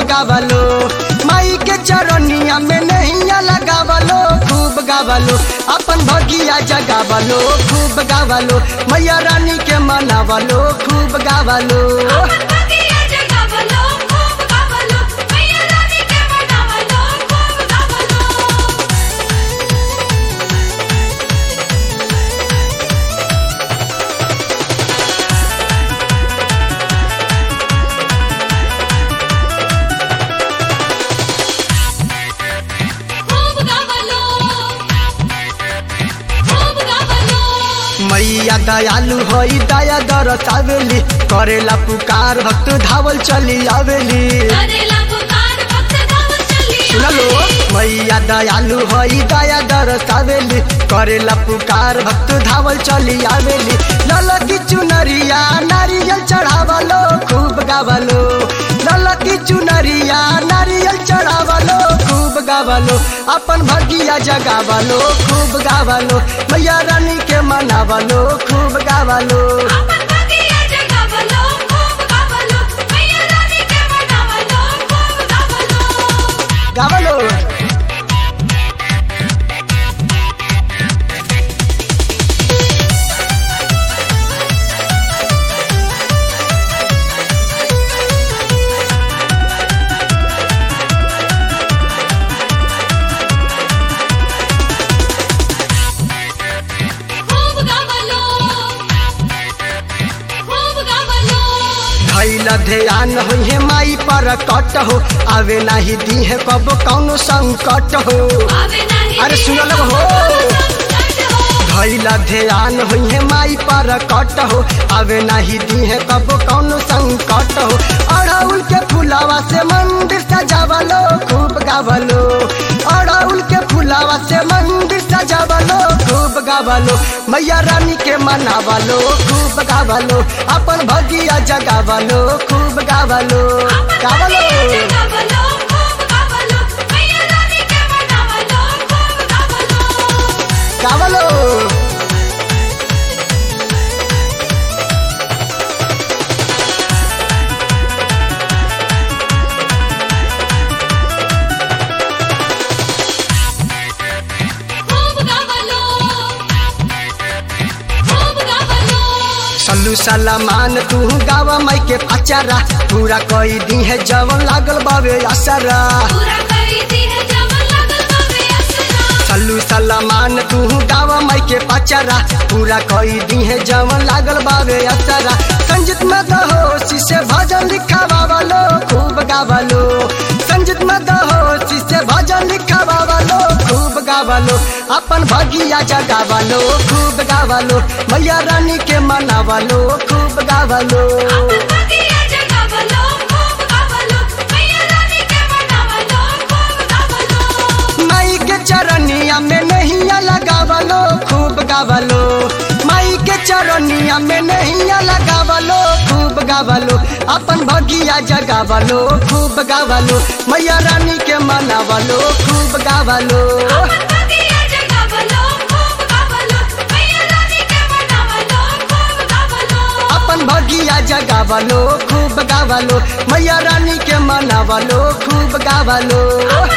गावलो, माई के चरनिया में नैया लगावलो, खूब गावलो, अपन भगिया जगावलो, खूब गावलो, मैया रानी के मनावलो, खूब गावलो। मैया दयालु होई दया दरसावेली, करेला पुकार भक्त धावल चली आवेली। सुनलो मैया दयालु होई दया दरसावेली, करेला पुकार भक्त धावल चली आवेली। ललकी चुनरिया नारियल चढ़ावलो, खूब गावलो, ललकी चुनरिया नारियल चढ़ावलो, खूब गावलो, अपन भगिया जगावलो, खूब गावलो, मैया रानी के मनावलो, खूब गावलो। गावलो भैला ध्यान होइहे माई पर कट हो, आवे नाही दी है कब कौनो संकट हो। अरे सुनल हो भैला ध्यान होइहे माई पर कट हो, आवे नाही दी है कब कौनो संकट हो। अड़हुल के फुलावा से मंदिर सजावलो, खूब गावलो, अड़हुल के फुलावा से मंदिर सजावलो, खूब गावलो, मैया रानी के मनावलो, खूब गावलो, अपन भगिया जगावलो, खूब गावलो। गावलो गावलो सल्लू सलामान तू गावा माई के पचारा, पूरा कोई दी है जवन लागल बावे असरा। सल्लू सलामान तू गावा माई के पचारा, पूरा कोई दी है जवन लागल बावे असरा। संजीत मदहोशी से भजन लिखावावलो, खूब गावलो, संजीत मदहोशी से भजन लिखावावलो, खूब गावलो, अपन भगिया जगावलो, खूब गावलो, मैया रानी के मनावलो, खूब गावलो। माई के चरनिया में नैया लगावलो, खूब गावलो, माई के चरनिया में नैया लगावलो, खूब गावलो, अपन भगिया जगावलो, खूब गावलो, मैया रानी के मनावलो, खूब गावलो। अपन भगिया जगावलो, खूब गावलो, मैया रानी के मनावलो, खूब गावलो।